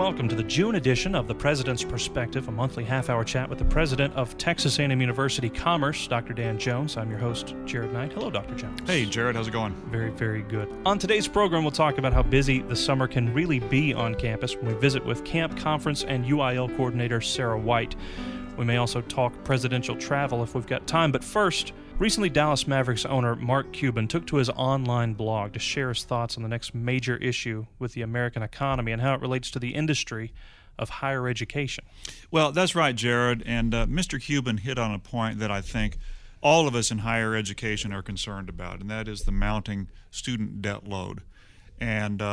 welcome to the June edition of The President's Perspective, a monthly half-hour chat with the president of Texas A&M University Commerce, Dr. Dan Jones. I'm your host, Jared Knight. Hello, Dr. Jones. Hey, Jared. How's it going? Very, very good. On today's program, we'll talk about how busy the summer can really be on campus when we visit with Camp Conference and UIL coordinator Sarah White. We may also talk presidential travel if we've got time, but first, recently Dallas Mavericks owner Mark Cuban took to his online blog to share his thoughts on the next major issue with the American economy and how it relates to the industry of higher education. Well, that's right, Jared, and Mr. Cuban hit on a point that I think all of us in higher education are concerned about, and that is the mounting student debt load. And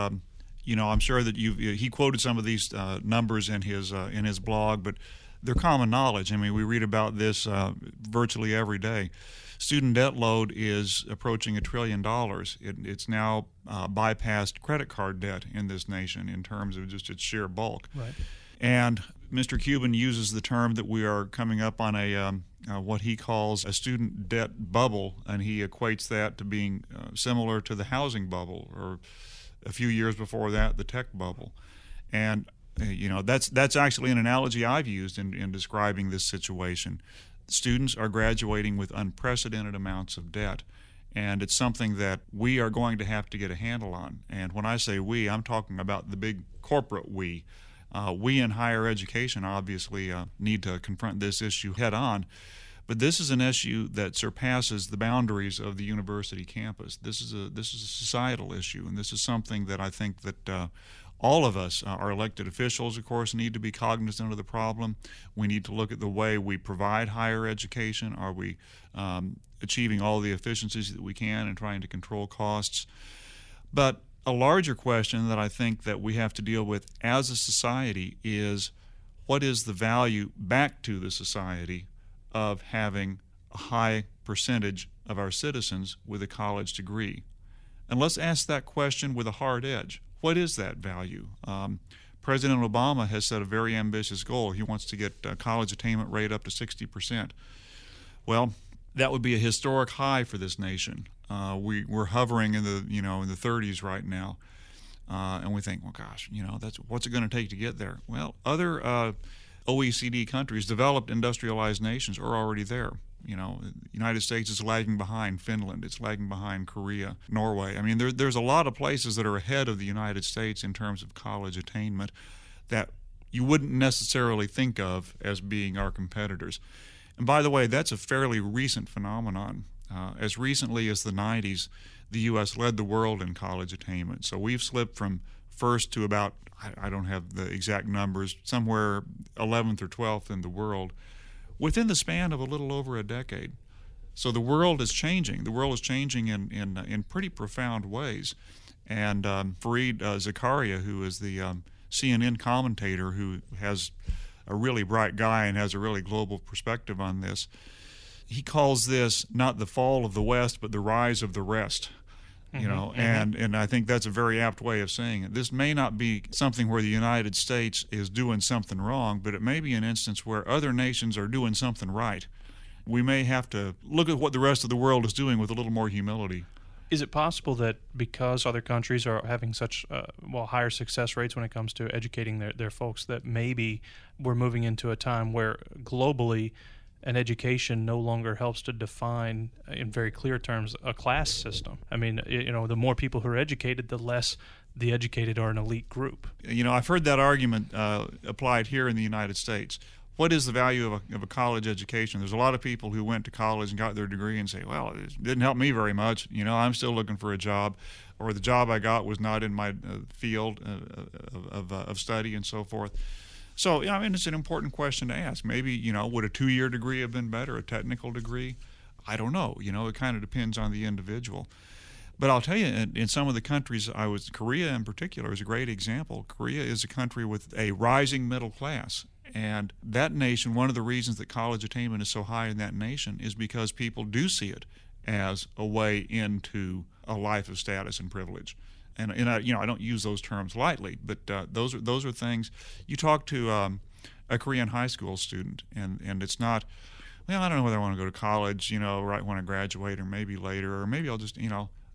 I'm sure that he quoted some of these numbers in his blog, but they're common knowledge. I mean, we read about this virtually every day. Student debt load is approaching $1 trillion. It's now bypassed credit card debt in this nation in terms of just its sheer bulk. Right. And Mr. Cuban uses the term that we are coming up on what he calls a student debt bubble, and he equates that to being similar to the housing bubble, or a few years before that, the tech bubble. And that's actually an analogy I've used in describing this situation. Students are graduating with unprecedented amounts of debt, and it's something that we are going to have to get a handle on. And when I say we, I'm talking about the big corporate we. We in higher education obviously need to confront this issue head on, but this is an issue that surpasses the boundaries of the university campus. This is a societal issue, and this is something that I think that all of us, our elected officials, of course, need to be cognizant of the problem. We need to look at the way we provide higher education. Are we achieving all the efficiencies that we can and trying to control costs? But a larger question that I think that we have to deal with as a society is, what is the value back to the society of having a high percentage of our citizens with a college degree? And let's ask that question with a hard edge. What is that value? President Obama has set a very ambitious goal. He wants to get college attainment rate up to 60%. Well, that would be a historic high for this nation. We're hovering in the 30s right now, and we think, well, gosh, that's what's it going to take to get there? Well, other OECD countries, developed industrialized nations, are already there. The United States is lagging behind Finland. It's lagging behind Korea, Norway. I mean, there's a lot of places that are ahead of the United States in terms of college attainment that you wouldn't necessarily think of as being our competitors. And by the way, that's a fairly recent phenomenon. As recently as the 90s, the U.S. led the world in college attainment. So we've slipped from first to about, I don't have the exact numbers, somewhere 11th or 12th in the world, within the span of a little over a decade. So the world is changing. The world is changing in pretty profound ways. And Fareed Zakaria, who is the CNN commentator, who has a really bright guy and has a really global perspective on this, he calls this not the fall of the West, but the rise of the rest. And I think that's a very apt way of saying it. This may not be something where the United States is doing something wrong, but it may be an instance where other nations are doing something right. We may have to look at what the rest of the world is doing with a little more humility. Is it possible that because other countries are having such higher success rates when it comes to educating their folks, that maybe we're moving into a time where globally an education no longer helps to define, in very clear terms, a class system? I mean, the more people who are educated, the less the educated are an elite group. I've heard that argument applied here in the United States. What is the value of a college education? There's a lot of people who went to college and got their degree and say, well, it didn't help me very much. I'm still looking for a job, or the job I got was not in my field of study and so forth. So, it's an important question to ask. Maybe, would a 2-year degree have been better, a technical degree? I don't know. It kind of depends on the individual. But I'll tell you, in some of the countries Korea in particular is a great example. Korea is a country with a rising middle class. And that nation, one of the reasons that college attainment is so high in that nation is because people do see it as a way into a life of status and privilege. And I don't use those terms lightly, but those are things. You talk to a Korean high school student, and it's not, well, I don't know whether I want to go to college, right when I graduate, or maybe later, or maybe I'll just,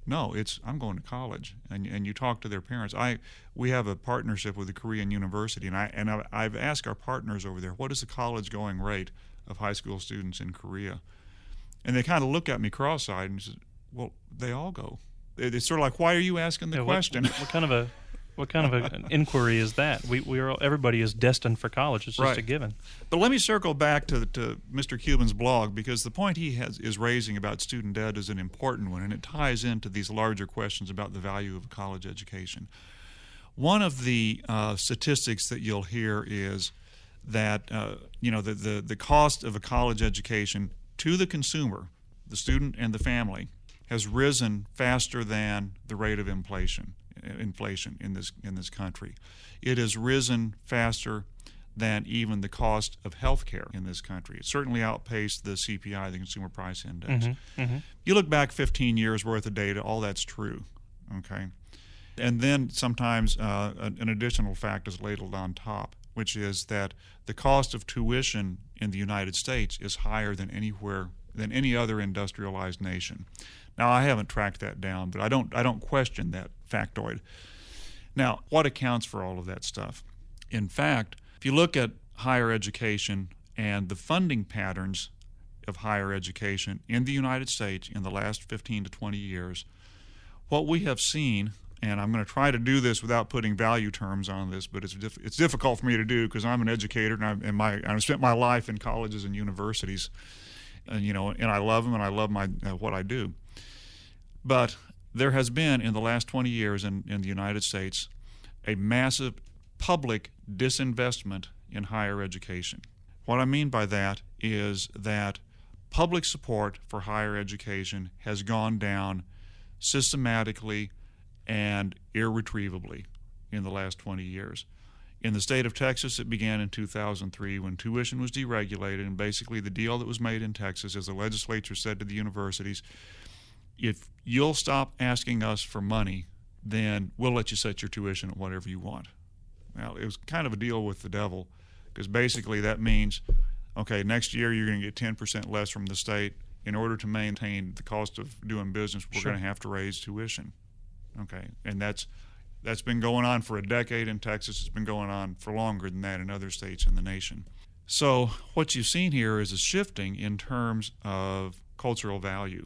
No, it's I'm going to college, and you talk to their parents. We have a partnership with the Korean University, and I've asked our partners over there, what is the college going rate of high school students in Korea? And they kind of look at me cross-eyed and say, well, they all go. It's sort of like, why are you asking the question? What kind of an inquiry is that? Everybody is destined for college. It's just right. a given. But let me circle back to Mr. Cuban's blog, because the point he is raising about student debt is an important one, and it ties into these larger questions about the value of a college education. One of the statistics that you'll hear is that the cost of a college education to the consumer, the student and the family, has risen faster than the rate of inflation in this country. It has risen faster than even the cost of health care in this country. It certainly outpaced the CPI, the Consumer Price Index. You look back 15 years worth of data, all that's true, okay? And then sometimes an additional fact is ladled on top, which is that the cost of tuition in the United States is higher than any other industrialized nation. Now, I haven't tracked that down, but I don't question that factoid. Now, what accounts for all of that stuff? In fact, if you look at higher education and the funding patterns of higher education in the United States in the last 15 to 20 years, what we have seen, and I'm going to try to do this without putting value terms on this, but it's difficult for me to do because I'm an educator and I've spent my life in colleges and universities, and I love them and I love what I do. But there has been, in the last 20 years in the United States, a massive public disinvestment in higher education. What I mean by that is that public support for higher education has gone down systematically and irretrievably in the last 20 years. In the state of Texas, it began in 2003 when tuition was deregulated, and basically the deal that was made in Texas is the legislature said to the universities, if you'll stop asking us for money, then we'll let you set your tuition at whatever you want. Well, it was kind of a deal with the devil, because basically that means, okay, next year you're going to get 10% less from the state. In order to maintain the cost of doing business, we're going to have to raise tuition. Okay, and that's been going on for a decade in Texas. It's been going on for longer than that in other states in the nation. So what you've seen here is a shifting in terms of cultural value.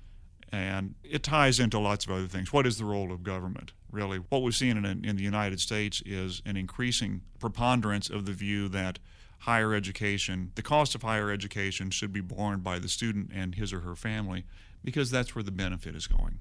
And it ties into lots of other things. What is the role of government, really? What we've seen in the United States is an increasing preponderance of the view that higher education, the cost of higher education, should be borne by the student and his or her family, because that's where the benefit is going.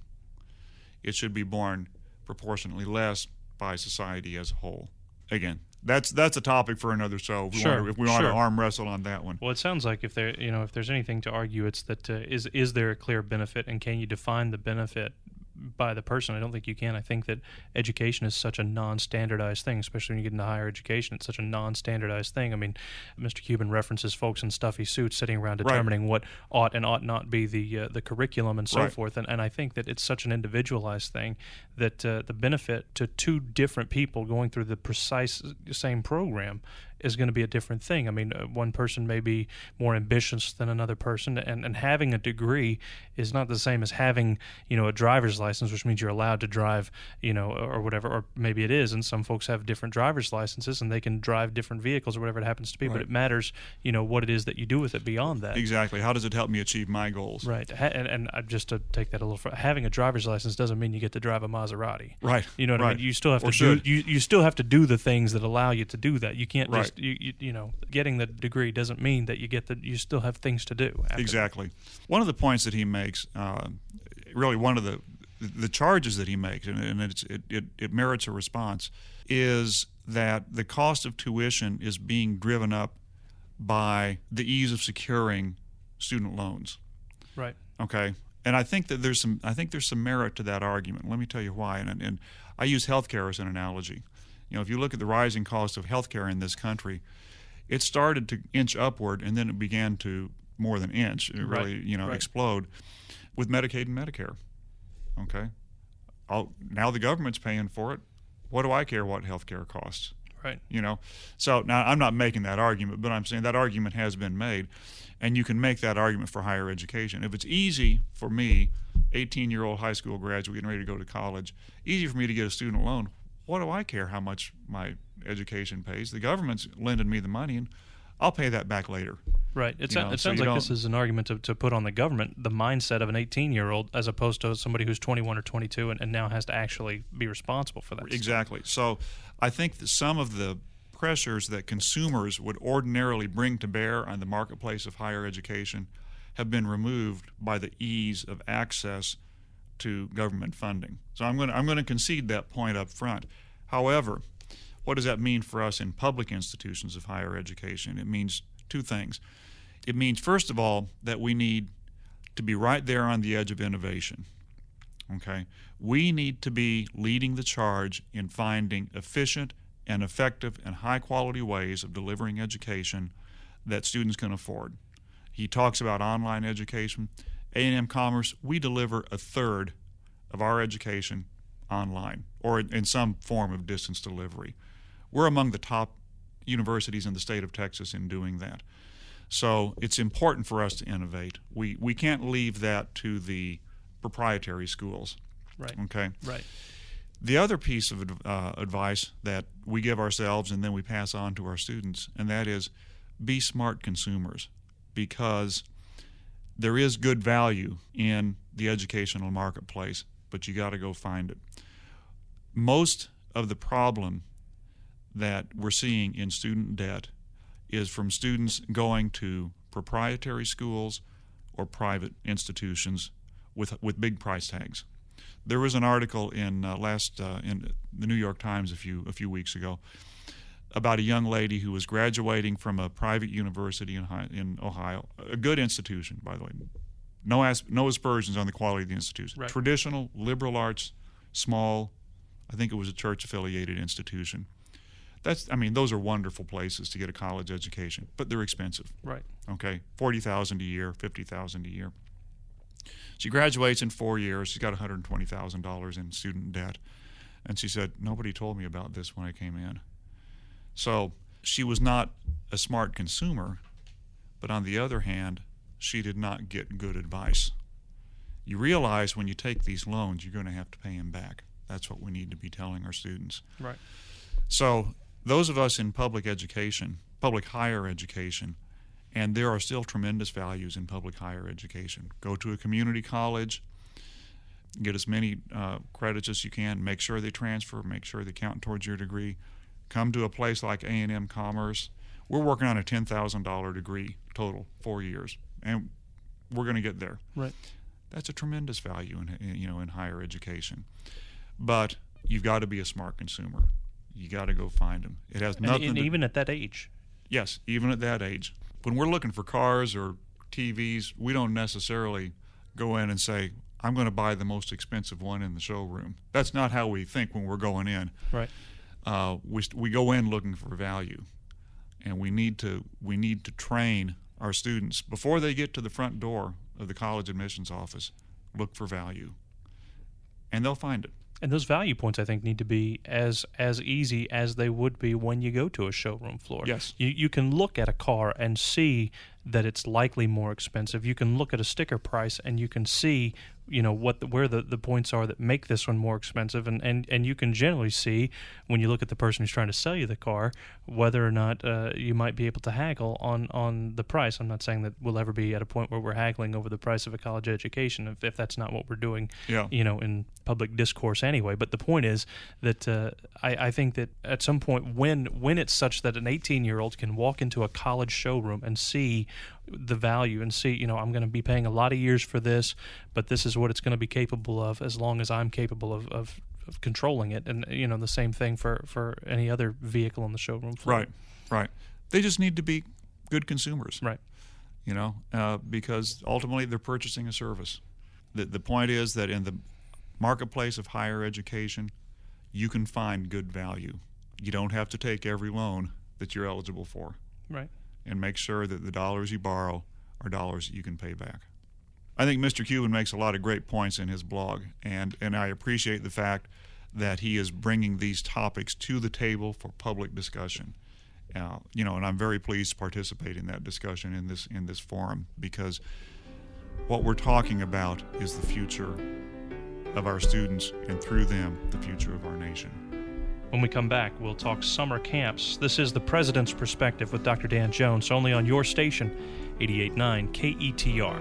It should be borne proportionately less by society as a whole. Again, that's a topic for another show. If we want to arm wrestle on that one. Well, it sounds like if there's anything to argue, it's that is there a clear benefit, and can you define the benefit by the person? I don't think you can. I think that education is such a non-standardized thing, especially when you get into higher education. It's such a non-standardized thing. I mean, Mr. Cuban references folks in stuffy suits sitting around determining what ought and ought not be the curriculum and so forth. And I think that it's such an individualized thing that the benefit to two different people going through the precise same program is going to be a different thing. I mean, one person may be more ambitious than another person, and having a degree is not the same as having, a driver's license, which means you're allowed to drive, or whatever, or maybe it is, and some folks have different driver's licenses and they can drive different vehicles or whatever it happens to be, but it matters, what it is that you do with it beyond that. Exactly. How does it help me achieve my goals? Right. And just to take that a little further, having a driver's license doesn't mean you get to drive a Maserati. Right. You know what I mean? You still have you still have to do the things that allow you to do that. You can't just getting the degree doesn't mean that you still have things to do. Exactly. One of the points that he makes, really one of the charges that he makes, and it merits a response, is that the cost of tuition is being driven up by the ease of securing student loans. Right. Okay. And I think that there's some merit to that argument. Let me tell you why. And I use healthcare as an analogy. If you look at the rising cost of healthcare in this country, it started to inch upward, and then it began to more than inch, really, explode with Medicaid and Medicare. Okay, now the government's paying for it. What do I care what healthcare costs? Right. So now I'm not making that argument, but I'm saying that argument has been made, and you can make that argument for higher education. If it's easy for me, 18-year-old high school graduate getting ready to go to college. Easy for me to get a student loan. What do I care how much my education pays? The government's lending me the money, and I'll pay that back later. Right. It sounds like this is an argument to put on the government, the mindset of an 18-year-old, as opposed to somebody who's 21 or 22 and now has to actually be responsible for that. Exactly. So I think that some of the pressures that consumers would ordinarily bring to bear on the marketplace of higher education have been removed by the ease of access to government funding. So I'm going to concede that point up front. However, what does that mean for us in public institutions of higher education? It means two things. It means, first of all, that we need to be right there on the edge of innovation. Okay? We need to be leading the charge in finding efficient and effective and high-quality ways of delivering education that students can afford. He talks about online education. A&M Commerce, we deliver a third of our education online or in some form of distance delivery. We're among the top universities in the state of Texas in doing that. So it's important for us to innovate. We can't leave that to the proprietary schools. Right. Okay. Right. The other piece of advice that we give ourselves and then we pass on to our students, and that is be smart consumers, because there is good value in the educational marketplace, but you got to go find it. Most of the problem that we're seeing in student debt is from students going to proprietary schools or private institutions with big price tags. There was an article in in the New York Times a few weeks ago about a young lady who was graduating from a private university in Ohio, a good institution, by the way. No aspersions on the quality of the institution. Right. Traditional, liberal arts, small, I think it was a church-affiliated institution. Those are wonderful places to get a college education, but they're expensive. Right. Okay, $40,000 a year, $50,000 a year. She graduates in 4 years. She's got $120,000 in student debt. And she said, nobody told me about this when I came in. So she was not a smart consumer, but on the other hand, she did not get good advice. You realize when you take these loans, you're going to have to pay them back. That's what we need to be telling our students. Right. So those of us in public education, public higher education, and there are still tremendous values in public higher education. Go to a community college, get as many credits as you can, make sure they transfer, make sure they count towards your degree. Come to a place like A&M Commerce. We're working on a $10,000 degree total, 4 years, and we're going to get there. Right. That's a tremendous value in higher education. But you've got to be a smart consumer. You got to go find them. It has nothing and even at that age. Yes, even at that age. When we're looking for cars or TVs, we don't necessarily go in and say, I'm going to buy the most expensive one in the showroom. That's not how we think when we're going in. Right. We go in looking for value, and we need to train our students before they get to the front door of the college admissions office. Look for value, and they'll find it. And those value points, I think, need to be as easy as they would be when you go to a showroom floor. Yes. You can look at a car and see that it's likely more expensive. You can look at a sticker price and you can see, where the points are that make this one more expensive, and you can generally see when you look at the person who's trying to sell you the car whether or not you might be able to haggle on the price. I'm not saying that we'll ever be at a point where we're haggling over the price of a college education if that's not what we're doing, in public discourse anyway. But the point is that I think that at some point when it's such that an 18-year-old can walk into a college showroom and see the value and see, I'm going to be paying a lot of years for this, but this is what it's going to be capable of as long as I'm capable of controlling it. And, the same thing for any other vehicle on the showroom floor. Right. They just need to be good consumers. Right. Because ultimately they're purchasing a service. The point is that in the marketplace of higher education, you can find good value. You don't have to take every loan that you're eligible for. Right. And make sure that the dollars you borrow are dollars that you can pay back. I think Mr. Cuban makes a lot of great points in his blog, and I appreciate the fact that he is bringing these topics to the table for public discussion. And I'm very pleased to participate in that discussion in this forum, because what we're talking about is the future of our students, and through them, the future of our nation. When we come back, we'll talk summer camps. This is The President's Perspective with Dr. Dan Jones, only on your station, 88.9 KETR.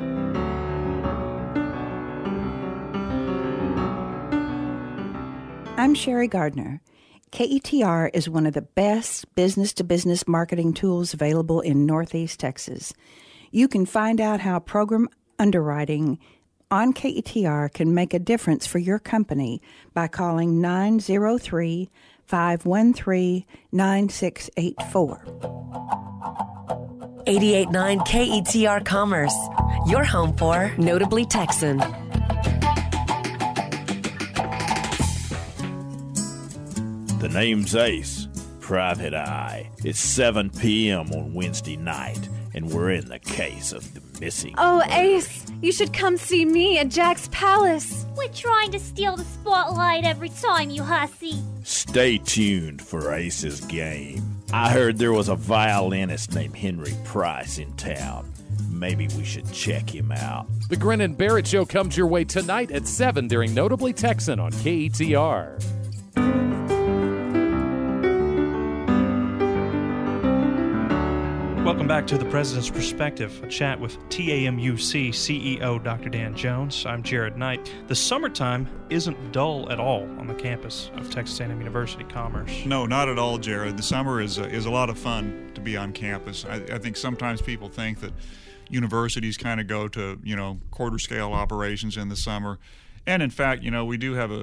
I'm Sherry Gardner. KETR is one of the best business-to-business marketing tools available in Northeast Texas. You can find out how program underwriting on KETR can make a difference for your company by calling 903-513-9684. 88.9 KETR Commerce, your home for Notably Texan. The name's Ace, Private Eye. It's 7 p.m. on Wednesday night, and we're in the case of the missing. Oh, Ace, you should come see me at Jack's Palace. We're trying to steal the spotlight every time, you hussy. Stay tuned for Ace's game. I heard there was a violinist named Henry Price in town. Maybe we should check him out. The Grin and Barrett Show comes your way tonight at 7 during Notably Texan on KETR. Welcome back to The President's Perspective, a chat with TAMUC CEO Dr. Dan Jones. I'm Jared Knight. The summertime isn't dull at all on the campus of Texas A&M University Commerce. No, not at all, Jared. The summer is a lot of fun to be on campus. I think sometimes people think that universities kind of go to, quarter-scale operations in the summer. And in fact, we do have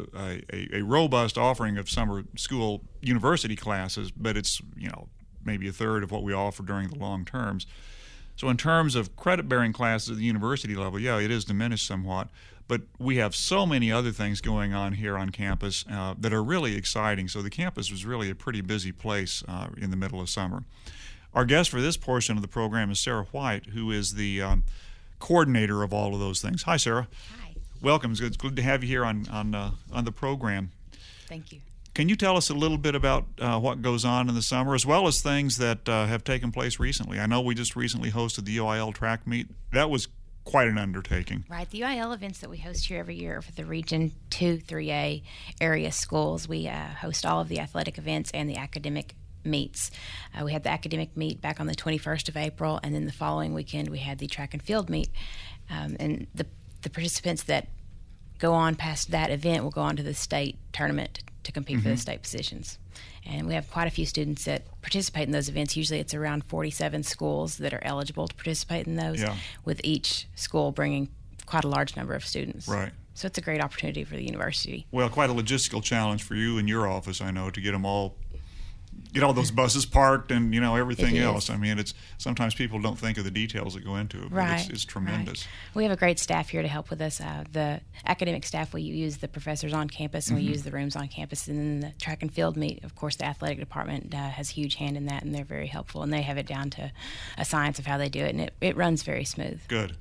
a robust offering of summer school university classes, but it's, maybe a third of what we offer during the long terms. So in terms of credit-bearing classes at the university level, it is diminished somewhat, but we have so many other things going on here on campus that are really exciting. So the campus was really a pretty busy place in the middle of summer. Our guest for this portion of the program is Sarah White, who is the coordinator of all of those things. Hi, Sarah. Hi. Welcome. It's good to have you here on the program. Thank you. Can you tell us a little bit about what goes on in the summer, as well as things that have taken place recently? I know we just recently hosted the UIL track meet. That was quite an undertaking. Right. The UIL events that we host here every year for the Region 2, 3A area schools, we host all of the athletic events and the academic meets. We had the academic meet back on the 21st of April, and then the following weekend we had the track and field meet. And the participants that go on past that event will go on to the state tournament to compete for the state positions. And we have quite a few students that participate in those events. Usually it's around 47 schools that are eligible to participate in those, with each school bringing quite a large number of students. Right. So it's a great opportunity for the university. Well, quite a logistical challenge for you and your office, I know, to get all those buses parked and, everything else. I mean, it's sometimes people don't think of the details that go into it, but right. it's tremendous. Right. We have a great staff here to help with us. The academic staff, we use the professors on campus, and we use the rooms on campus. And then the track and field meet, of course, the athletic department has a huge hand in that, and they're very helpful. And they have it down to a science of how they do it, and it runs very smooth. Good.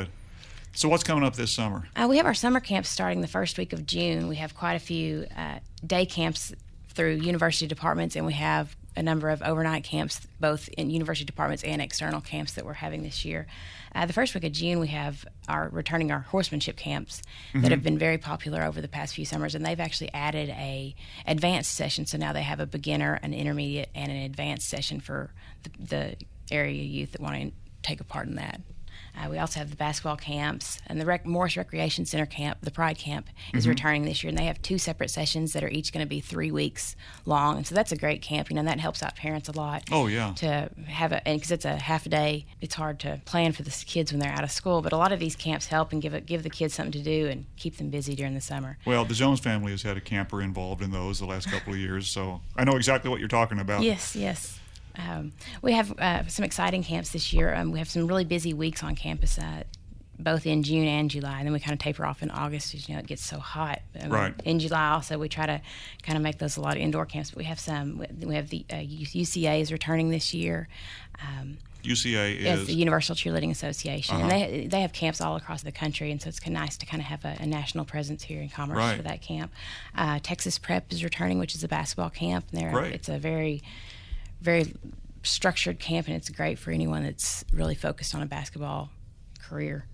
So what's coming up this summer? We have our summer camps starting the first week of June. We have quite a few day camps through university departments, and we have a number of overnight camps, both in university departments and external camps that we're having this year. The first week of June, we have returning our horsemanship camps that have been very popular over the past few summers, and they've actually added a advanced session. So now they have a beginner, an intermediate, and an advanced session for the area youth that want to take a part in that. We also have the basketball camps, and the Morris Recreation Center camp, the Pride Camp, is returning this year, and they have 2 separate sessions that are each going to be 3 weeks long, and so that's a great camp, and that helps out parents a lot. Oh, yeah. To have and because it's a half a day, it's hard to plan for the kids when they're out of school, but a lot of these camps help and give the kids something to do and keep them busy during the summer. Well, the Jones family has had a camper involved in those the last couple of years, so I know exactly what you're talking about. Yes. We have some exciting camps this year. We have some really busy weeks on campus, both in June and July, and then we kind of taper off in August because it gets so hot. Right. In July also we try to kind of make those a lot of indoor camps, but we have some. We have the UCA is returning this year. UCA is the Universal Cheerleading Association, and they have camps all across the country, and so it's nice to kind of have a national presence here in Commerce for that camp. Texas Prep is returning, which is a basketball camp. It's a very, very structured camp, and it's great for anyone that's really focused on a basketball career.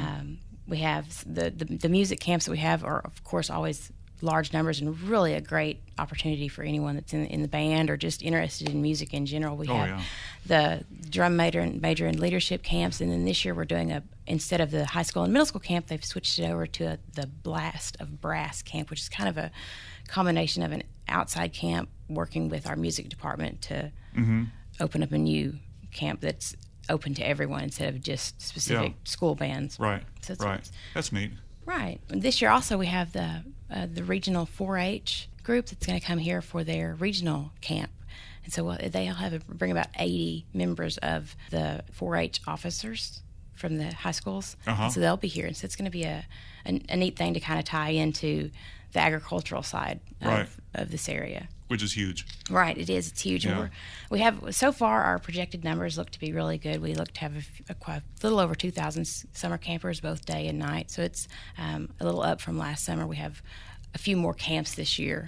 We have the music camps that we have are, of course, always large numbers and really a great opportunity for anyone that's in the band or just interested in music in general. We have the drum major and leadership camps, and then this year we're doing instead of the high school and middle school camp, they've switched it over to the Blast of Brass camp, which is kind of a combination of an outside camp working with our music department to open up a new camp that's open to everyone instead of just specific school bands. Right. So That's neat. Right. And this year also we have the regional 4-H group that's going to come here for their regional camp. And so they'll bring about 80 members of the 4-H officers from the high schools. So they'll be here. And so it's going to be a neat thing to kind of tie into the agricultural side of this area. Which is huge. Right, it is. It's huge. Yeah. We have, so far, our projected numbers look to be really good. We look to have a little over 2,000 summer campers, both day and night. So it's a little up from last summer. We have a few more camps this year.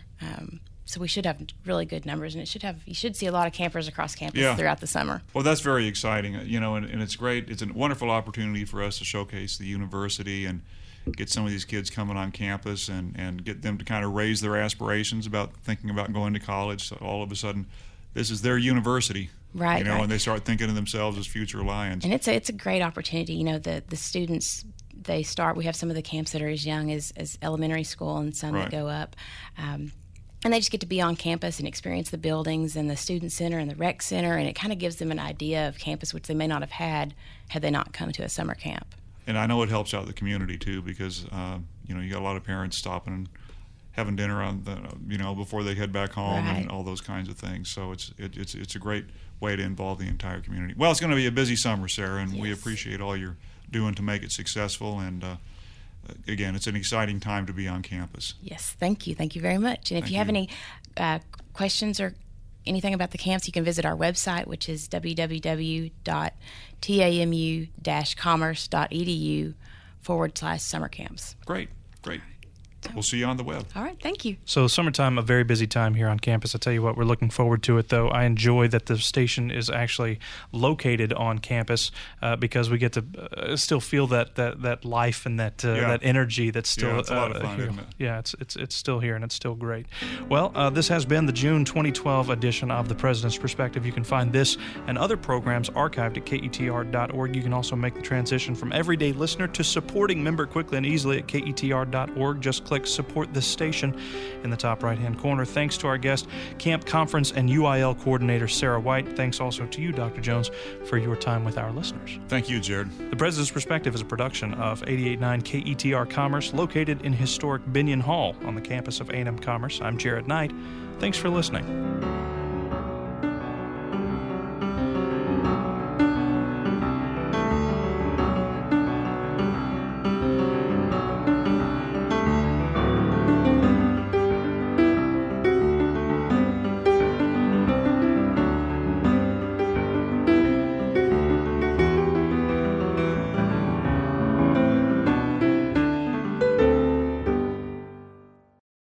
So we should have really good numbers, and you should see a lot of campers across campus throughout the summer. Well, that's very exciting, and it's great. It's a wonderful opportunity for us to showcase the university and get some of these kids coming on campus and get them to kind of raise their aspirations about thinking about going to college. So all of a sudden, this is their university, right? And they start thinking of themselves as future Lions. And it's a great opportunity. The students, we have some of the camps that are as young as elementary school and some that go up. And they just get to be on campus and experience the buildings and the student center and the rec center, and it kind of gives them an idea of campus, which they may not have had they not come to a summer camp. And I know it helps out the community too, because you got a lot of parents stopping and having dinner on before they head back home and all those kinds of things. So it's a great way to involve the entire community. Well, it's going to be a busy summer, Sarah, and we appreciate all you're doing to make it successful. And again, it's an exciting time to be on campus. Yes, thank you very much. And if you have any questions or anything about the camps, you can visit our website, which is www.tamu-commerce.edu/summer camps. Great. We'll see you on the web. All right, thank you. So summertime, a very busy time here on campus. I tell you what, we're looking forward to it, though. I enjoy that the station is actually located on campus because we get to still feel that life and that energy that's still it's a lot of fun, here. Isn't it? Yeah, it's still here, and it's still great. Well, this has been the June 2012 edition of The President's Perspective. You can find this and other programs archived at ketr.org. You can also make the transition from everyday listener to supporting member quickly and easily at ketr.org. Just click Support This Station in the top right-hand corner. Thanks to our guest, Camp Conference and UIL Coordinator Sarah White. Thanks also to you, Dr. Jones, for your time with our listeners. Thank you, Jared. The President's Perspective is a production of 88.9 KETR Commerce, located in historic Binion Hall on the campus of A&M Commerce. I'm Jared Knight. Thanks for listening.